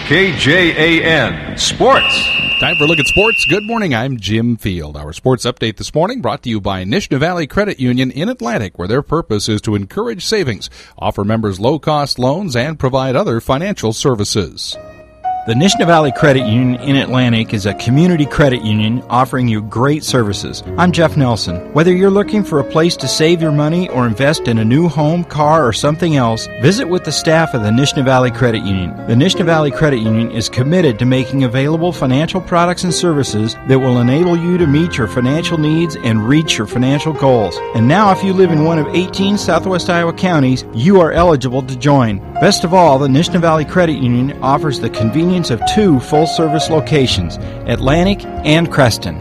KJAN Sports. Time for a look at sports. Good morning, I'm Jim Field. Our sports update this morning brought to you by Nishna Valley Credit Union in Atlantic, where their purpose is to encourage savings, offer members low-cost loans, and provide other financial services. The Nishna Valley Credit Union in Atlantic is a community credit union offering you great services. I'm Jeff Nelson. Whether you're looking for a place to save your money or invest in a new home, car, or something else, visit with the staff of the Nishna Valley Credit Union. The Nishna Valley Credit Union is committed to making available financial products and services that will enable you to meet your financial needs and reach your financial goals. And now, if you live in one of 18 Southwest Iowa counties, you are eligible to join. Best of all, the Nishna Valley Credit Union offers the convenience of two full-service locations, Atlantic and Creston.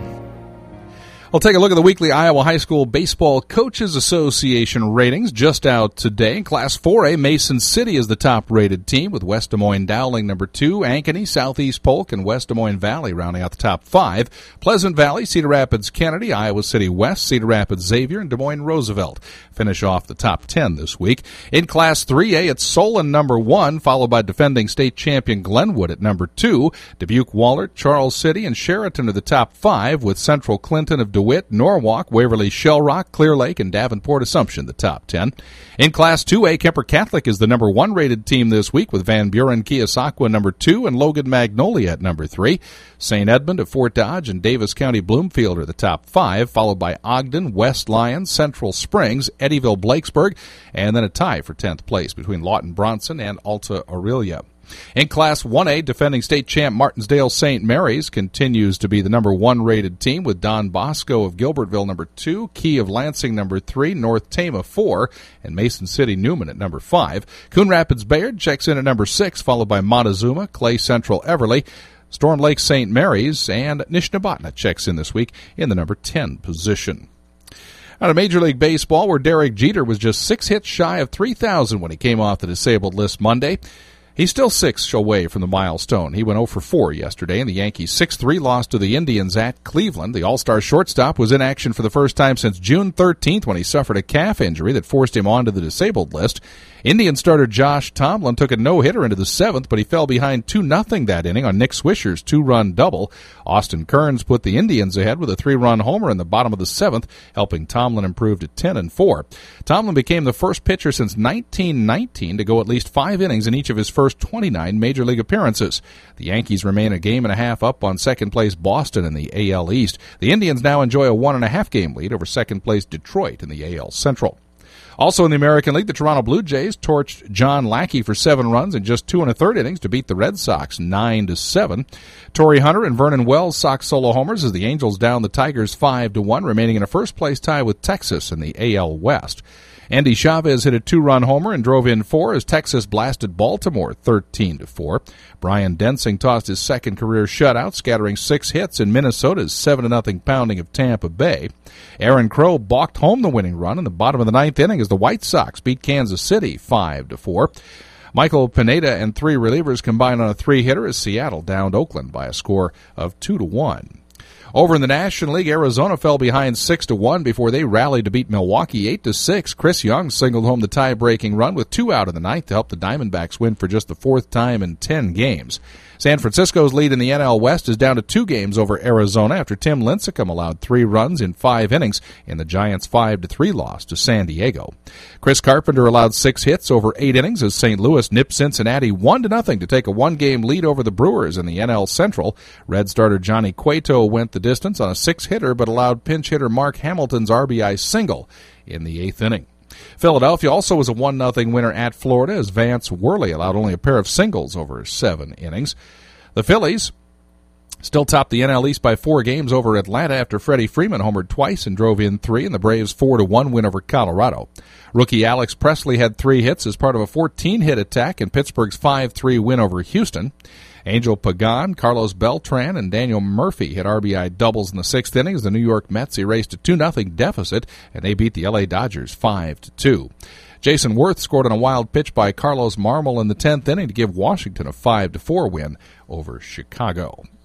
We'll take a look at the weekly Iowa High School Baseball Coaches Association ratings just out today. In Class 4A, Mason City is the top-rated team, with West Des Moines Dowling number 2, Ankeny, Southeast Polk, and West Des Moines Valley rounding out the top 5. Pleasant Valley, Cedar Rapids Kennedy, Iowa City West, Cedar Rapids Xavier, and Des Moines Roosevelt finish off the top 10 this week. In Class 3A, it's Solon number 1, followed by defending state champion Glenwood at number 2. Dubuque, Wahlert, Charles City, and Sheraton are the top 5, with Central Clinton of DeWitt, Norwalk, Waverly, Shell Rock, Clear Lake, and Davenport Assumption the top 10. In Class 2A, Kemper Catholic is the number 1 rated team this week, with Van Buren Keosauqua number 2 and Logan Magnolia at number 3. St. Edmund of Fort Dodge and Davis County Bloomfield are the top 5, followed by Ogden, West Lyons, Central Springs, Eddyville, Blakesburg, and then a tie for 10th place between Lawton Bronson and Alta Aurelia. In Class 1A, defending state champ Martinsdale St. Mary's continues to be the number 1 rated team, with Don Bosco of Gilbertville number 2, Key of Lansing number 3, North Tama 4, and Mason City Newman at number 5. Coon Rapids Bayard checks in at number 6, followed by Montezuma, Clay Central Everly, Storm Lake St. Mary's, and Nishnabotna checks in this week in the number 10 position. Out of Major League Baseball, where Derek Jeter was just 6 hits shy of 3,000 when he came off the disabled list Monday, he's still 6 away from the milestone. He went 0 for 4 yesterday, and the Yankees' 6-3 loss to the Indians at Cleveland. The All-Star shortstop was in action for the first time since June 13th when he suffered a calf injury that forced him onto the disabled list. Indian starter Josh Tomlin took a no-hitter into the 7th, but he fell behind 2-0 that inning on Nick Swisher's 2-run double. Austin Kearns put the Indians ahead with a 3-run homer in the bottom of the 7th, helping Tomlin improve to 10-4. Tomlin became the first pitcher since 1919 to go at least 5 innings in each of his first 29 Major League appearances. The Yankees remain a game and a half up on second-place Boston in the AL East. The Indians now enjoy a 1.5-game lead over second-place Detroit in the AL Central. Also in the American League, the Toronto Blue Jays torched John Lackey for 7 runs in just 2 1/3 innings to beat the Red Sox 9-7. Torrey Hunter and Vernon Wells Sox solo homers as the Angels down the Tigers 5-1, remaining in a first-place tie with Texas in the AL West. Andy Chavez hit a 2-run homer and drove in 4 as Texas blasted Baltimore 13-4. Brian Densing tossed his second career shutout, scattering 6 hits in Minnesota's 7-0 pounding of Tampa Bay. Aaron Crow balked home the winning run in the bottom of the 9th inning as the White Sox beat Kansas City 5-4. Michael Pineda and 3 relievers combined on a 3-hitter as Seattle downed Oakland by a score of 2-1. Over in the National League, Arizona fell behind 6-1 before they rallied to beat Milwaukee 8-6. Chris Young singled home the tie-breaking run with 2 out in the 9th to help the Diamondbacks win for just the 4th time in 10 games. San Francisco's lead in the NL West is down to 2 games over Arizona after Tim Lincecum allowed 3 runs in 5 innings in the Giants' 5-3 loss to San Diego. Chris Carpenter allowed 6 hits over 8 innings as St. Louis nipped Cincinnati 1-0 to take a 1-game lead over the Brewers in the NL Central. Red starter Johnny Cueto went the distance on a 6-hitter but allowed pinch hitter Mark Hamilton's RBI single in the 8th inning. Philadelphia also was a 1-0 winner at Florida as Vance Worley allowed only a pair of singles over 7 innings. The Phillies still topped the NL East by 4 games over Atlanta after Freddie Freeman homered twice and drove in 3 in the Braves' 4-1 win over Colorado. Rookie Alex Presley had 3 hits as part of a 14-hit attack in Pittsburgh's 5-3 win over Houston. Angel Pagan, Carlos Beltran, and Daniel Murphy hit RBI doubles in the 6th inning as the New York Mets erased a 2-0 deficit, and they beat the L.A. Dodgers 5-2. Jason Worth scored on a wild pitch by Carlos Marmol in the 10th inning to give Washington a 5-4 win over Chicago.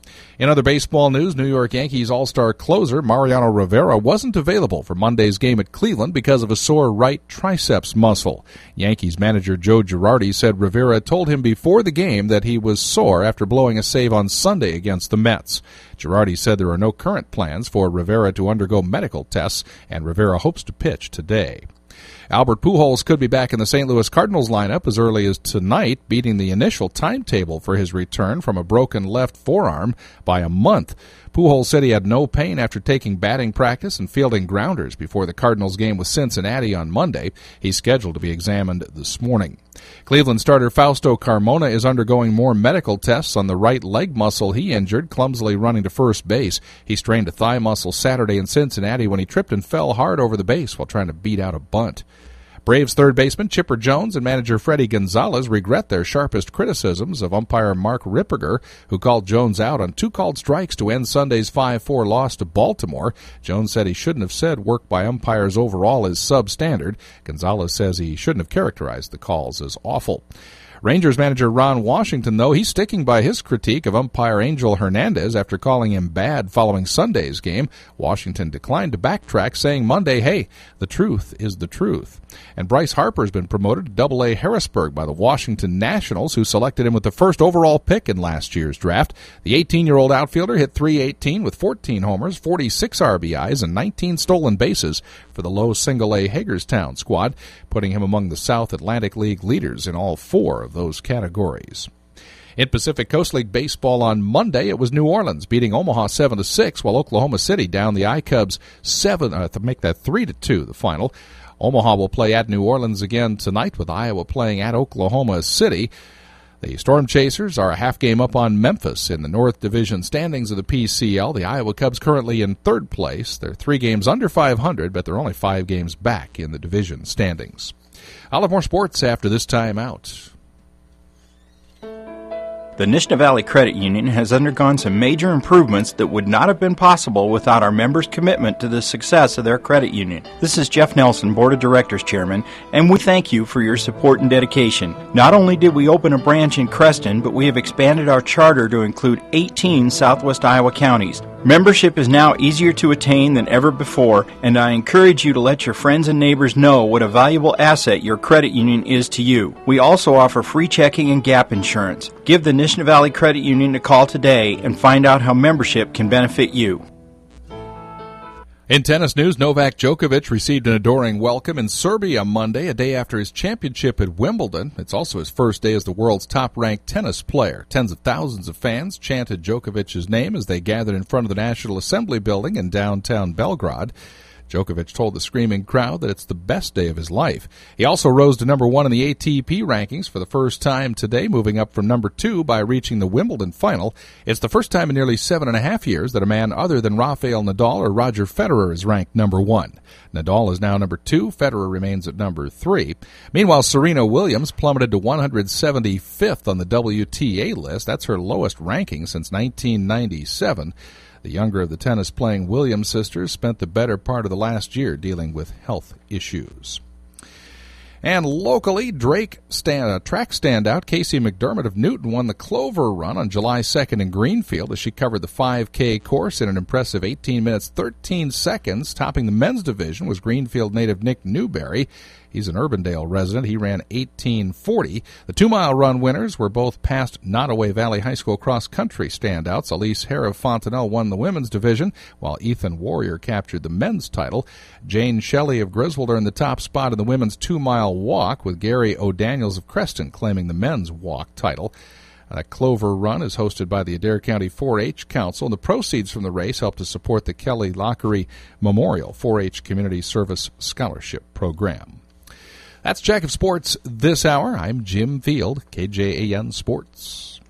In other baseball news, New York Yankees all-star closer Mariano Rivera wasn't available for Monday's game at Cleveland because of a sore right triceps muscle. Yankees manager Joe Girardi said Rivera told him before the game that he was sore after blowing a save on Sunday against the Mets. Girardi said there are no current plans for Rivera to undergo medical tests, and Rivera hopes to pitch today. Albert Pujols could be back in the St. Louis Cardinals lineup as early as tonight, beating the initial timetable for his return from a broken left forearm by a month. Pujols said he had no pain after taking batting practice and fielding grounders before the Cardinals game with Cincinnati on Monday. He's scheduled to be examined this morning. Cleveland starter Fausto Carmona is undergoing more medical tests on the right leg muscle he injured clumsily running to first base. He strained a thigh muscle Saturday in Cincinnati when he tripped and fell hard over the base while trying to beat out a bunt. Braves third baseman Chipper Jones and manager Freddie Gonzalez regret their sharpest criticisms of umpire Mark Ripperger, who called Jones out on 2 called strikes to end Sunday's 5-4 loss to Baltimore. Jones said he shouldn't have said work by umpires overall is substandard. Gonzalez says he shouldn't have characterized the calls as awful. Rangers manager Ron Washington, though, he's sticking by his critique of umpire Angel Hernandez after calling him bad following Sunday's game. Washington declined to backtrack, saying Monday, hey, the truth is the truth. And Bryce Harper has been promoted to Double-A Harrisburg by the Washington Nationals, who selected him with the first overall pick in last year's draft. The 18-year-old outfielder hit .318 with 14 homers, 46 RBIs, and 19 stolen bases for the low Single-A Hagerstown squad, putting him among the South Atlantic League leaders in all 4 of those categories. In Pacific Coast League baseball on Monday, it was New Orleans beating Omaha 7-6, while Oklahoma City downed the I-Cubs 7 to make that 3-2 the final. Omaha will play at New Orleans again tonight, with Iowa playing at Oklahoma City. The Storm Chasers are a half game up on Memphis in the North Division standings of the PCL. The Iowa Cubs currently in third place. They're 3 games under .500, but they're only 5 games back in the division standings. I'll have more sports after this time out. The Nishna Valley Credit Union has undergone some major improvements that would not have been possible without our members' commitment to the success of their credit union. This is Jeff Nelson, Board of Directors Chairman, and we thank you for your support and dedication. Not only did we open a branch in Creston, but we have expanded our charter to include 18 Southwest Iowa counties. Membership is now easier to attain than ever before, and I encourage you to let your friends and neighbors know what a valuable asset your credit union is to you. We also offer free checking and gap insurance. Give the Nishna Valley Credit Union a call today and find out how membership can benefit you. In tennis news, Novak Djokovic received an adoring welcome in Serbia Monday, a day after his championship at Wimbledon. It's also his first day as the world's top-ranked tennis player. Tens of thousands of fans chanted Djokovic's name as they gathered in front of the National Assembly building in downtown Belgrade. Djokovic told the screaming crowd that it's the best day of his life. He also rose to number 1 in the ATP rankings for the first time today, moving up from number 2 by reaching the Wimbledon final. It's the first time in nearly 7.5 years that a man other than Rafael Nadal or Roger Federer is ranked number 1. Nadal is now number 2. Federer remains at number 3. Meanwhile, Serena Williams plummeted to 175th on the WTA list. That's her lowest ranking since 1997. The younger of the tennis-playing Williams sisters spent the better part of the last year dealing with health issues. And locally, track standout Casey McDermott of Newton won the Clover Run on July 2nd in Greenfield as she covered the 5K course in an impressive 18 minutes, 13 seconds. Topping the men's division was Greenfield native Nick Newberry. He's an Urbandale resident. He ran 18:40. The 2-mile run winners were both past Nottoway Valley High School cross-country standouts. Elise Hare of Fontenelle won the women's division, while Ethan Warrior captured the men's title. Jane Shelley of Griswold earned the top spot in the women's 2-mile walk, with Gary O'Daniels of Creston claiming the men's walk title. That Clover Run is hosted by the Adair County 4-H Council, and the proceeds from the race help to support the Kelly Lockery Memorial 4-H Community Service Scholarship Program. That's Jack of Sports this hour. I'm Jim Field, KJAN Sports.